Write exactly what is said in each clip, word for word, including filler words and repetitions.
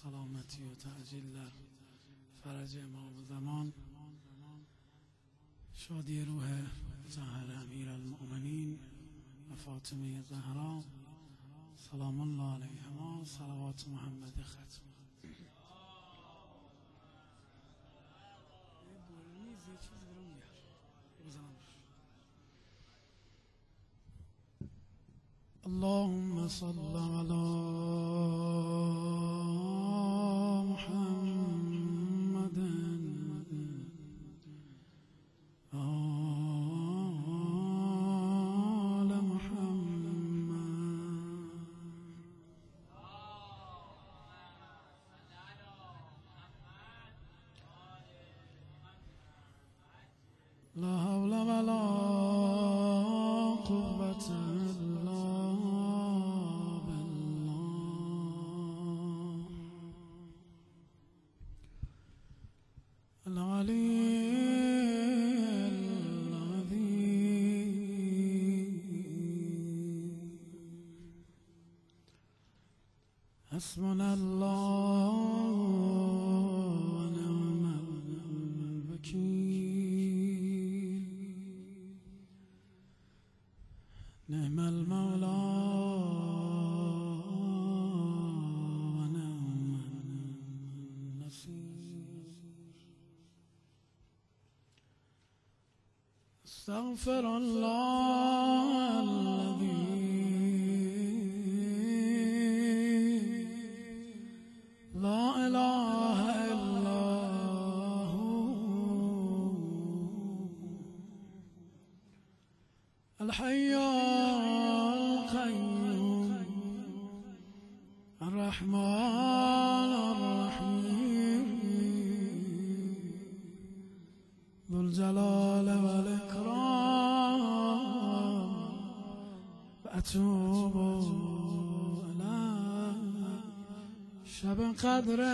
سلامتی و تعجیل در فرج امام زمان، شادی روح زهر امیر المؤمنین و فاطمه زهرا سلام الله علیهما، صلوات محمد ختم. اللهم صل على محمد آل محمد. لا حول ولا قوة إلا العلي العظيم. حسبنا الله ونعم الوكيل، نعم المولى ونعم النصير. استغفر الله الذي لا إله إلا هو الحي القيوم الرحمن الرحيم ذو الجلال والإكرام. وأتوب إليه. شب قدره،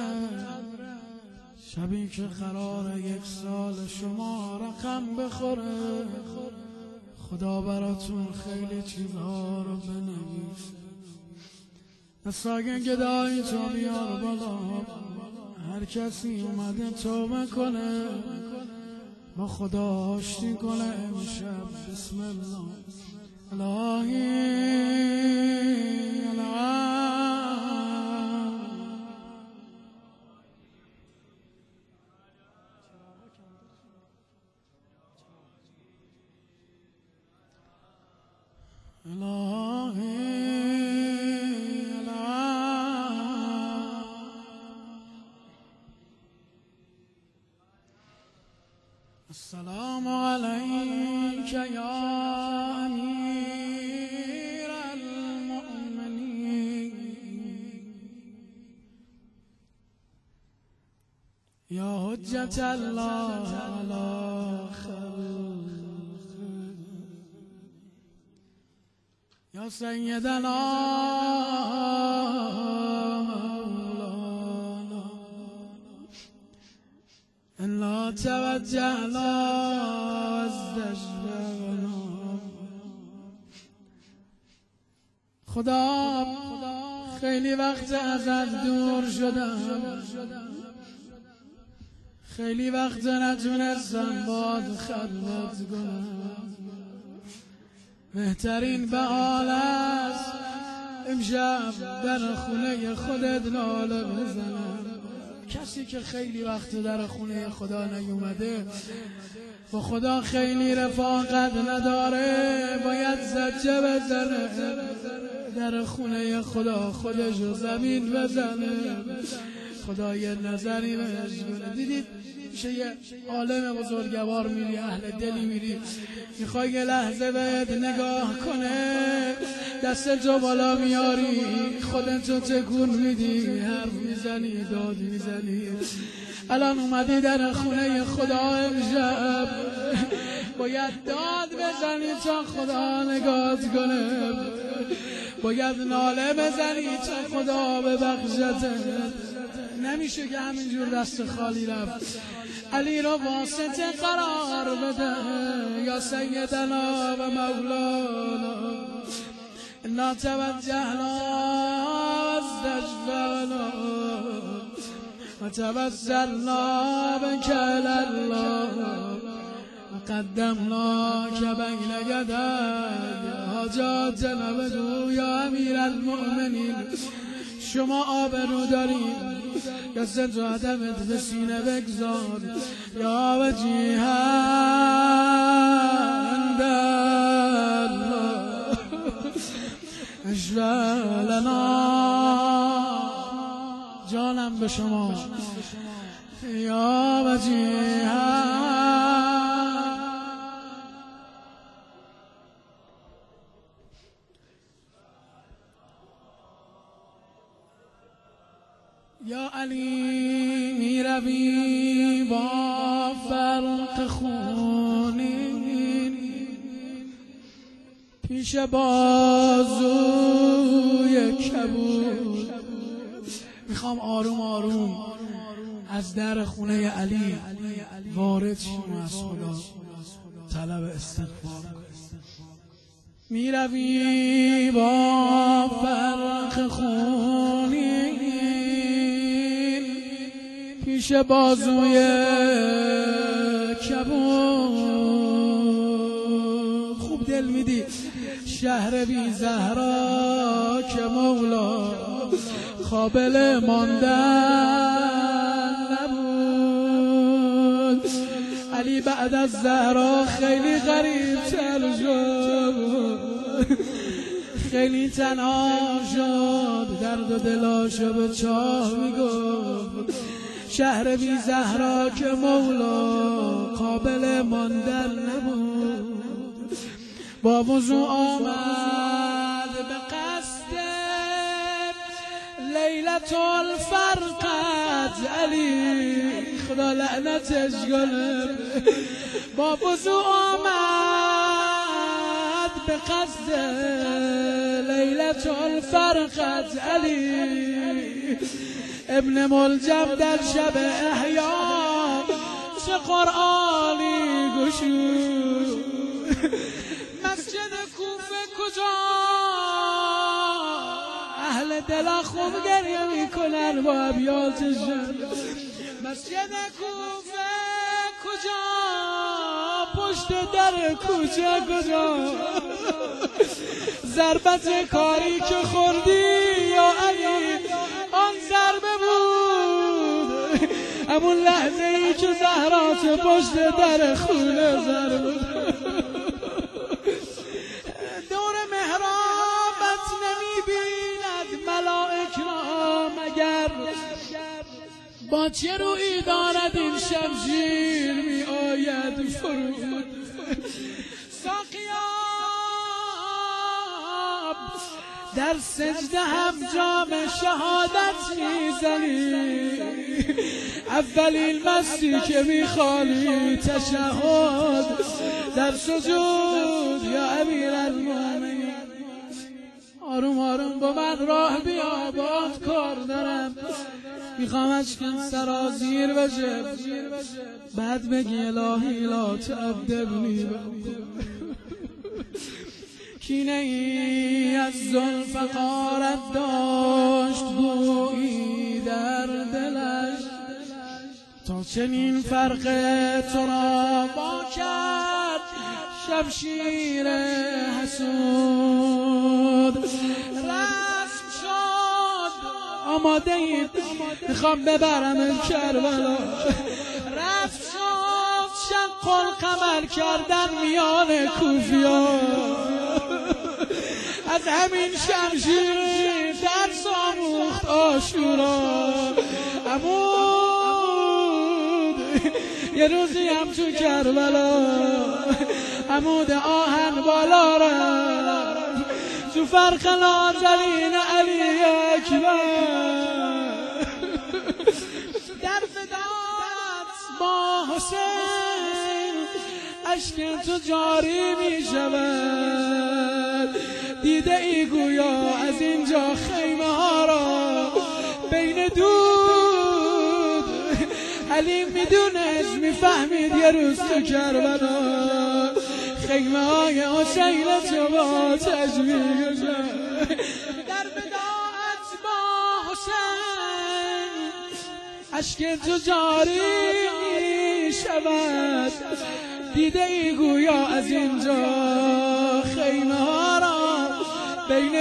شبی که قرار یک سال شما رقم بخوره، خدا براتون خیلی چیزها رو بنویسه. نساگه گدایی تو بیار بالا، هر کسی اومده توبه کنه، با خدا آشتی کنه امشب. بسم الله. الهی السلام عليك يا أمير المؤمنين، يا حجة الله على خلقه، يا سيدنا إنا توجهنا واستشفعنا. خدا خیلی وقت ازت دور شدم، خیلی وقت نتونستم باهات خدمت کنم. بهترین بهانه است امشب در خونه خودت ناله بزنم. کسی که خیلی وقت در خونه خدا نیومده، با خدا خیلی رفاقت نداره، باید زجه بزنه، در خونه خدا خودش رو زمین بزنه، خدا یه نظری بهش کنه. دیدید میشه یه عالم بزرگوار میری، اهل دلی میری، میخوای یه لحظه بهت نگاه کنه، دست جو بالا میاری، خودتو تکون میدی، حرف میزنی، داد میزنی. الان اومدی در خونه خدا امشب، باید داد بزنی تا خدا نگات کنه، باید ناله بزنی تا خدا ببخشته. نمیشه که همینجور دست خالی رفت. علی رو واسطه قرار بده یا سیدنا و مولانا. انا توجهنا واستشفعنا وتوسلنا بك إلى الله وقدمناك بين يدي حاجاتنا بدو یا امیر المؤمنین. شما آبرو دارید دست و عدمت به سینه بگذار یا وجیهند الله اشفع لنا. جانم به شما یا وجیهند. یا علی می روی با فرق خونین پیش بازوی کبود. میخوام آروم آروم از در خونه علی وارد شیم، از خدا طلب استغفار. می روی با فرق خونین پیش بازوی کبود. خوب دل میدی شهر بی زهرا که مولا قابل ماندن نبود. علی بعد از زهرا خیلی غریب تر شد، خیلی تنها شد، درد و دلاشو به چاه میگفت. شهر بی زهرا که مولا قابل ماندن نبود. با وضوع آمد به قصد لیلت الفرقت علی، خدا لعنتش کنه. با وضوع آمد به قصد لیلت الفرقت علی. ابن ملجم در شب احیا چه قرآنی گشود. مسجد کوفه کجا اهل دل خوب گریه میکنن با ابیاتشون. مسجد کوفه کجا پشت در کوچه کجا ضربت کاری که خوردی یا علی آن ضربه بود. همون لحظه ای که زهرات پشت در خونه ضربه دور محرابت نمیبیند ملائک را مگر با چه رویی دارد این شمشیر می آید فرود. ساقیاب در سجده هم جام شهادت میزنی، اولین مستی که میخوانی تشهد در سجود یا امیر المؤمنین. آروم آروم با من راه بیا، باهات کار دارم. میخوام اشکم سرازیر بشه، بعد بگی الهی لا تعذبنی. کینه ای از ذوالفقارت داشت گویی در دلش، تا چنین فرق تو را با کرد شمشیر حسود. رسم شد آماده اید میخوام ببرم کربلا. رسم شد شق القمر کردن میان کوفیان. از همین شمشیر درس آموخت عاشورا. عمود یه روزی هم تو کربلا عمود آهن بالا رفت تو فرق نازنین علی اکبر. در فدات با حسین اشک تو جاری می شود. دیده ای گویا از اینجا خیمه ها را بین دود. علی میدونست میفهمید یه روز تو کربلا خیمه های حسین تو با تجمیع شد. در بداعت با حسین اشک تو جاری شود، دیده ای گویا از اینجا خیمه ها را بین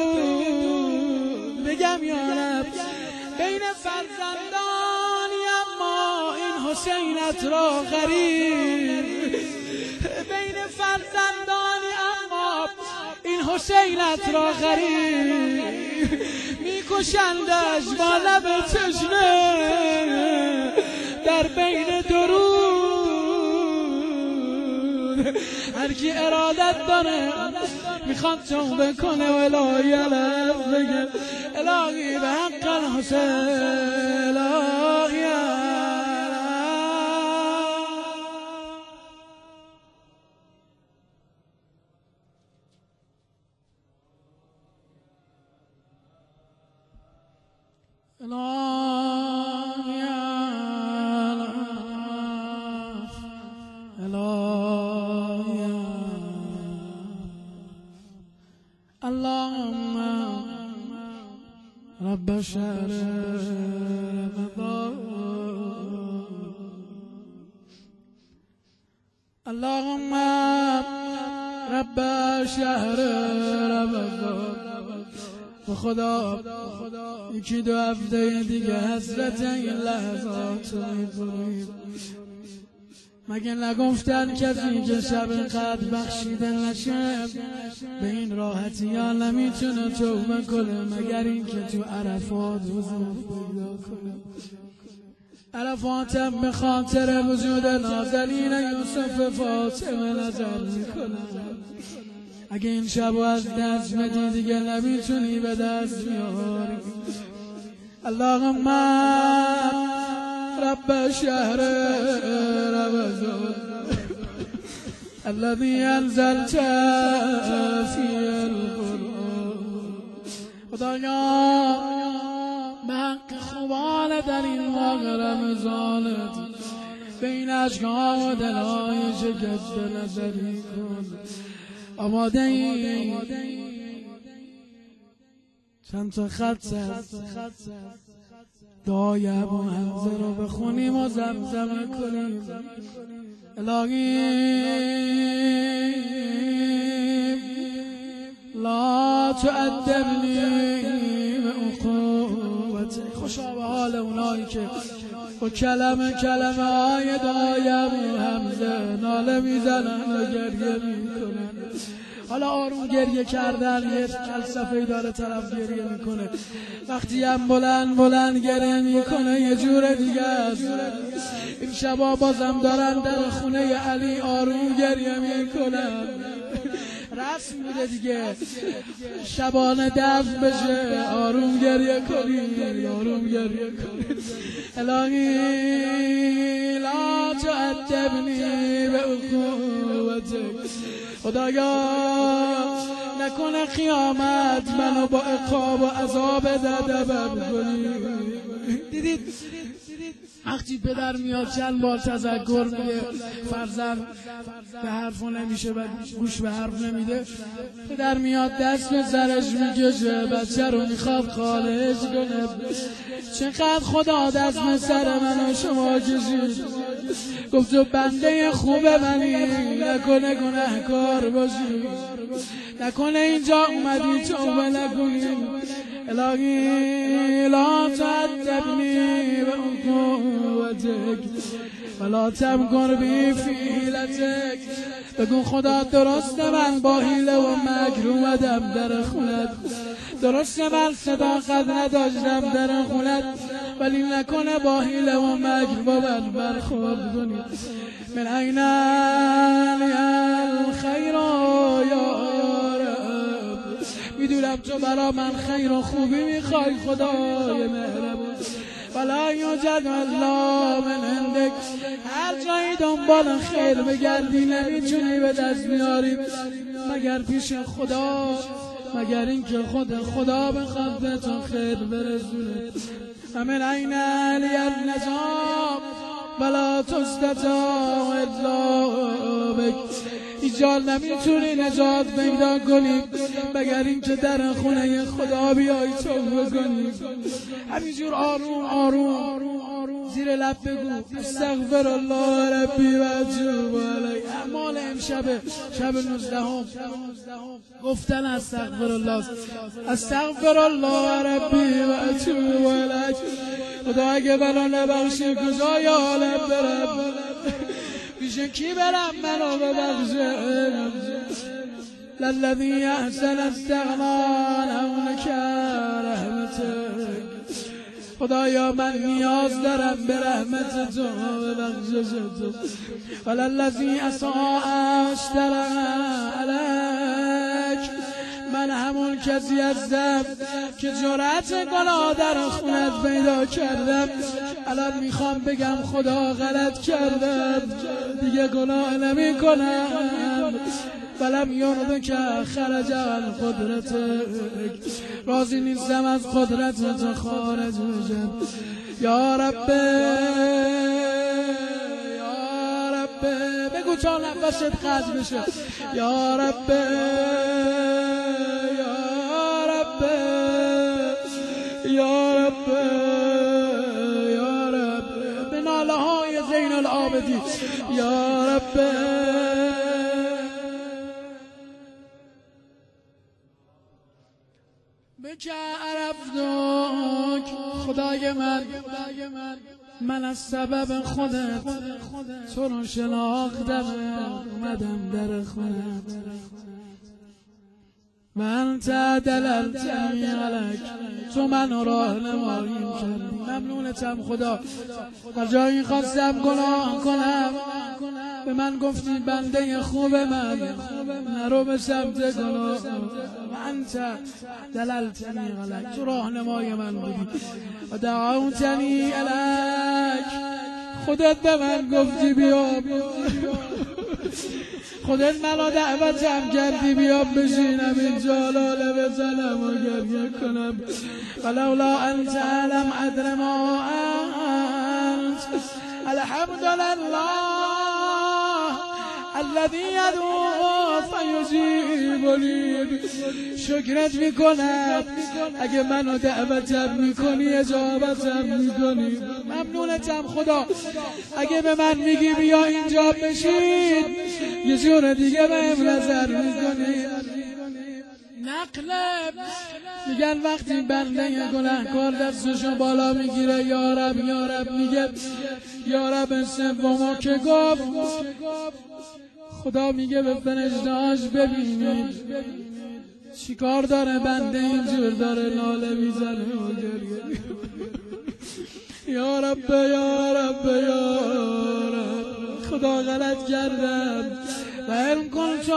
دور بگم یارب بین فرزندانی، اما این حسینت را غریب بین فرزندانی، اما این حسینت را غریب میکشندش با لب تشنه در بین درود. هر کی ارادت داره میخواد توبه کنه و الهی علف بگه الهی به حق الحسین الهی اللهم رب شهر رمضان، اللهم رب شهر رمضان. و خدا یکی دو هفته دیگه حسرت این لحظات رو می‌بریم. مگه نگفتن کسی که شب قدر بخشیده نشه به این راحتی ها نمیتونه توبه کنه مگر این که تو عرفات حضور پیدا کنه. عرفاتم به خاطر وجود نازنین یوسف فاطمه نظر میکنه. اگه این شب از دست بدی دیگه نمیتونی به دست بیاری. اللهم رب شهر رمضان الذي انزلت فيه القرآن. خدایا به حق خوبان در این ماه رمضانت بین اشک‌ها و دلهای شکسته نظری کن. آماده ای چند تا خط دعای ابو حمزه رو بخونیم و زمزمه کنیم. الهی لا تؤدبنی بعقوبتک. خوشا به حال اونایی که با کلمه کلمه های دعای ابو حمزه ناله میزنن و گریه میکنن. حالا آروم گریه کردن یه فلسفه‌ای داره، طرف گریه میکنه وقتی هم بلند بلند گریه میکنه یه جور دیگه است. این شبا بازم دارن در خونه علی آروم گریه میکنن. رسم بوده دیگه شبانه دفع بشه آروم گریه کنی آروم گریه کنی. الهی لا تعذبنی بعقوبتک. خدایا نکنه قیامت منو با عقاب و عذاب ددبم کنی. دیدید وقتی پدر میاد چند بار تذکر میده فرزند به حرف نمیشه و گوش به حرف نمیده، پدر میاد دست به سرش میکشه بچه رو میخواد خارج کنه. چقدر خدا دست به سر من و شما کشید، گفت تو بنده خوب منی، نکنه گناهکار باشی، نکنه اینجا اومدی توبه نکنی. الهی لا تعذبنی بعقوبتک ولا تمکر بی فی حیلتک. بگو خدا درسته من با حیله و مکر اومدم در خونت، درسته من صداقت نداشتم در خونت، ولی نکنه با حیله و مکر با من برخورد کنی. من این الخیر یا رب، میدونم تو برا من خیر و خوبی میخوای خدای مهربان. ولا یوجد الله من عندک، هر جایی دنبال خیر بگردی نمیتونی به دست بیاری مگر پیش خدا، مگر اینکه خود خدا بخواد به تو خیر برسونه. امن عین علی النجاب ولا تستطاع الا بک. ایجال نمیتونی نجات پیدا کنی مگر اینکه در خونه خدا بیای توبه کنی. همینجور آروم آروم زیر لب بگو استغفر الله ربی و اتوب الیه. اعمال امشب شب نوزدهم گفتن استغفر الله استغفر الله ربی و اتوب الیه. خدا اگه منو نبخشی کجای عالم برم؟ پیش کی برم منو ببخشه؟ للذی احسن استغنا لونک رحمتک. خدایا من نیاز دارم به رحمت تو و بخشش تو. وللذی اساء اشترى علیک. من همون کسی هستم که جرأت گناه در خونت پیدا کردم. الان میخوام بگم خدا غلط کردم دیگه گناه نمی کنم. ولم یرضک خرج عن قدرتک. راضی نیستم از قدرت تو خارج بشم. یا رب یا رب بگو تا نفست قطع بشه. یا رب یا رب یا رب یا رب به ناله های زین العابدین. یا رب بکه عرفتک. خدای من من از سبب خودت تو رو شناختم اومدم در خودت. من دللتنی علیک. تو من راهنمایی کردی. ممنونتم خدا. هر جایی خواستم گناه کنم به من گفتی بنده خوب من نرو به سمت گناه. من دللتنی علیک. تو راهنمای من بودی. و دعوتنی علیک. خودت به من گفتی بیا. خودت منو دعوتم کردی بیام بشینم اینجا لاله بزنم و گریه کنم. ولولا انت علم ادر ما انت. الحمدلله الذی یدعو فیجیبنی. شکرت میکنم اگه منو دعوتم میکنی اجابتم میکنی. ممنونتم خدا اگه به من میگی بیا اینجا بشین یه جور دیگه بهم نظر میکنی. نقلب میگن وقتی بنده گناهکار دستشو بالا میگیره یا رب یا رب میگه یا رب سومو که گفت خدا میگه به فرشته‌هاش ببینید چیکار داره بنده اینجور داره ناله میزنه و گریه. یا رب یا رب یا رب خدا غلط کردم. و ان کنت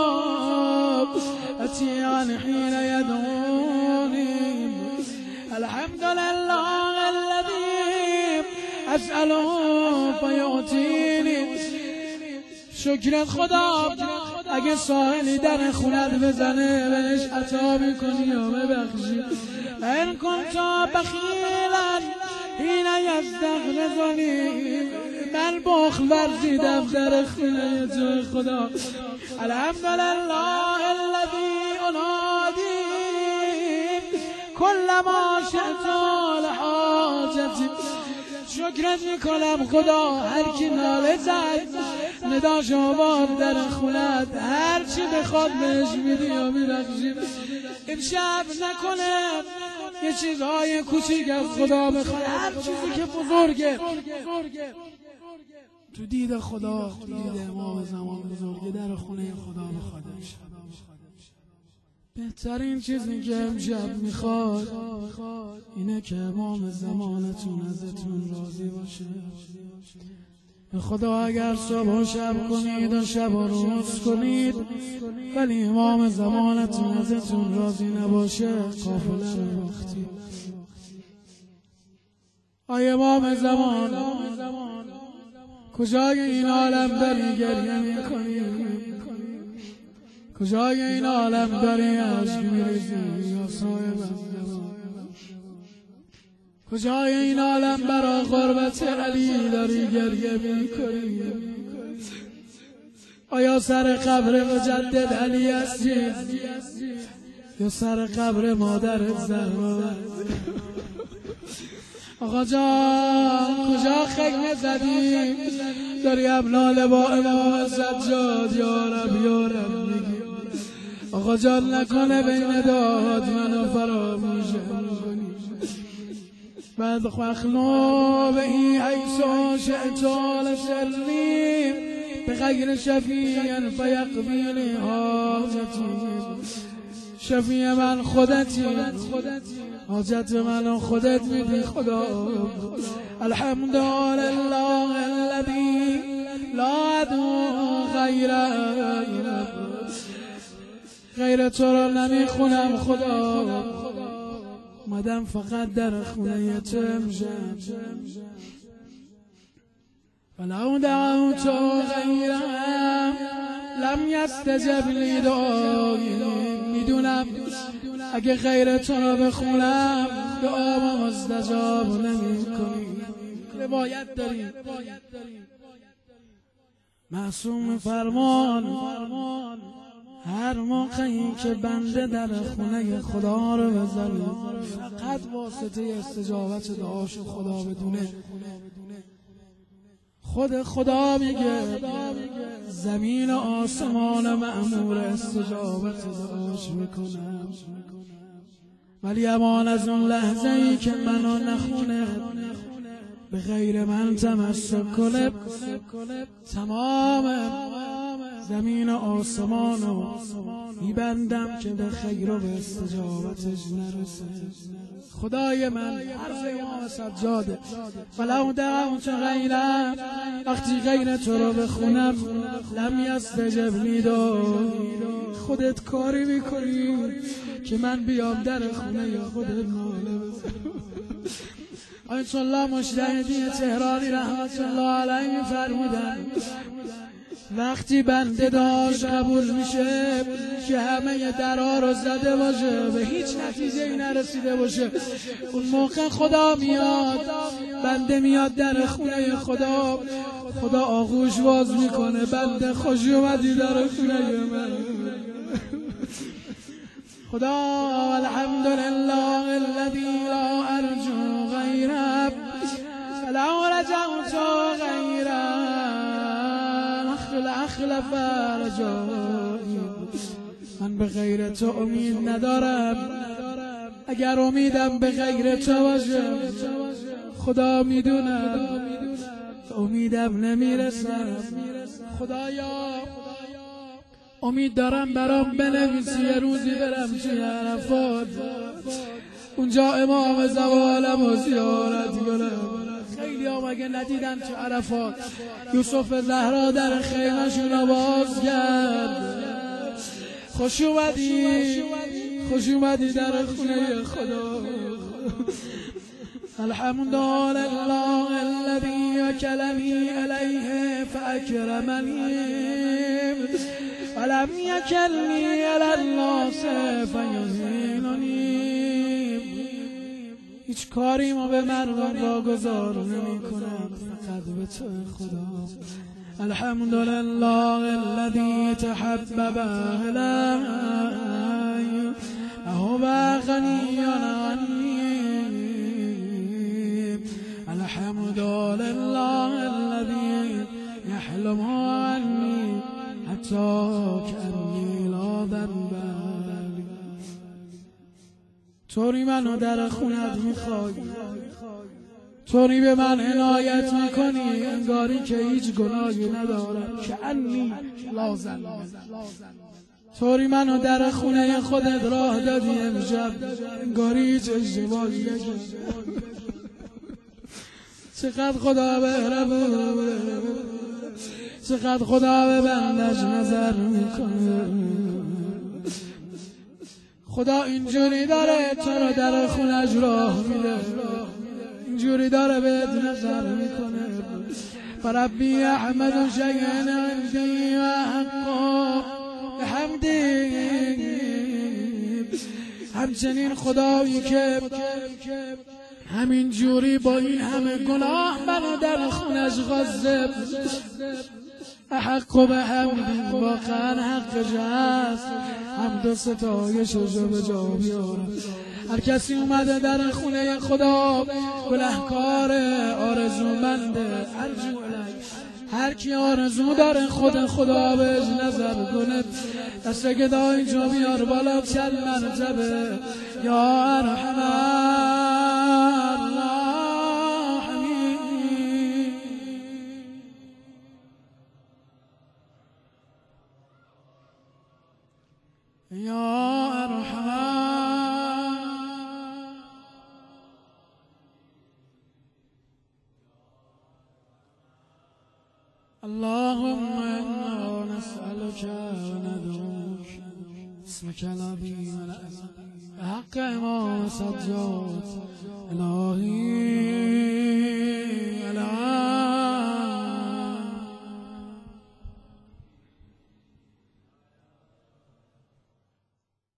اتیان حین یدعونی. الحمدلله الذی اسأله فیعطینی. شکرت خدا اگه ساحلی در خونت بزنه بهش عطا میکنی یا ببخشی. این کنت بخیلا حین یستغرضنی. من بخل ورزیدم در خونه تو خدا. الحمدلله الذی انادی کل ما شئت لحاجتی. شکرت میکنم خدا هر کی ناله زد نداش آورد در خونت هر چی بخواد بهش میدی یا میبخشی. امشب نکنه یه چیزهای کوچیک از خدا بخواد. هر چیزی که بزرگه تو دید خدا تو دید امام زمان بزرگه در خونه خدا بخواد. بهترین چیزی که امشب میخواد اینه که امام زمانتون ازتون راضی باشه. به خدا اگر صبح و شب کنید و شب و روز کنید ولی امام زمانتون ازتون راضی نباشه قافله رو وقتی. آی امام زمان کجای این عالم داری گریه میکنی؟ کجای این عالم داری عشق میریزی یا صاحبم؟ کجای این عالم برا غربت علی داری گریه میکنی؟ آیا سر قبر مجدد علی هستی یا سر قبر مادر زهرا؟ آقا جان کجا خیمه زدی داری ابنال با امام سجاد یا رب یا رب میگی آقا جان نکنه بین داد منو فراموش کنی بعد خخلو به این حیث شئتال سلیم به غیر شفیع فیقبیل حاجتی شفیع من خودتی حاجت من خودت میدی خدا الحمدلله الذی لا ادعو غیره غیر تو را نمیخونم خدا مدام فقط در خونه تمشم ولو دعوت غیرم لم یستجب لی دعایی میدونم اگه غیر تو را بخونم دعامو مستجاب نمی کنی روایت داری معصوم فرمان هر موقعی که بنده در خونه خدا رو بزنه فقط واسطه استجابت دعاشو خدا بدونه خود خدا میگه زمین و آسمان مأمور استجابت دعاش میکنم ولی امان از اون لحظه ای که منو نخونه به غیر من تمسک کنه تمام زمین و آسمان رو میبندم که به خیر و به استجابتش نرسه خدای من حرف امام سجاده ولو دعوت غیرم وقتی غیر تو رو بخونم لم یستجب لی دعایی خودت کاری میکنی که من بیام در خونه یا خودت ناله بزنم آیت الله مجتهدی تهرانی رحمت الله علیه فرمودن وقتی بنده داشت قبول میشه که همه درها رو زده باشه به هیچ نتیجه ای نرسیده باشه اون موقع خدا میاد بنده میاد در خونه خدا خدا آغوش باز میکنه بنده خوش اومدی در خونه من خدا الحمدلله الذی لا ارجو غیره فلو رجوت غیره اخلف رجایی من به غیر تو امید ندارم اگر امیدم به غیر تو باشه خدا میدونم امیدم نمیرسم خدایا امید دارم برام بنویسی یه روزی برم توی عرفات اونجا امام زوالم و زیارت کنم خیلی ها مگه ندیدن تو عرفات یوسف زهرا در خیمه‌شون رو باز کرد خوش اومدی خوش اومدی در خونه خدا الحمدلله الذی اکلنی الیه فاکرمنی ولم یکلنی الی الناس فیهیننی هیچ کاری ما به مردم واگذار نمی کنم فقط به تو خدا الحمدلله الذی تحبب الی هو غنی عنی الحمدلله الذی یحلم عنی حتی کأنی لا ذنب لی طوری منو در خونت میخوای طوری به من عنایت میکنی انگاری که هیچ گناهی ندارم که انی لا ذنب طوری منو در خونه خودت راه دادی امشب انگاری هیچ اشتباهی نکردم چقدر خدا مهربونه چقدر خدا به بندش نظر میکنه خدا اینجوری داره تو رو در خونش راه میده اینجوری داره بهت نظر میکنه فربی احمد شیئا عندی و حقا بحمدی همچنین خدایی که همین جوری با این همه گناه منو در خونش غصب احق به حمدی واقعا حقش هست حمد و ستایشش رو به جا بیارم هر کسی اومده در خونه خدا گناهکار آرزومند ارجو الیک، هر کی آرزو داره خود خدا بهش نظر کنه دست گدا اینجا بیار بالا چل مرتبه یا ارحم الراحمین. یا ارحم اللهم انا نسألك وندعوك اسمك العظيم الأعظم بحق امام سجاد الهی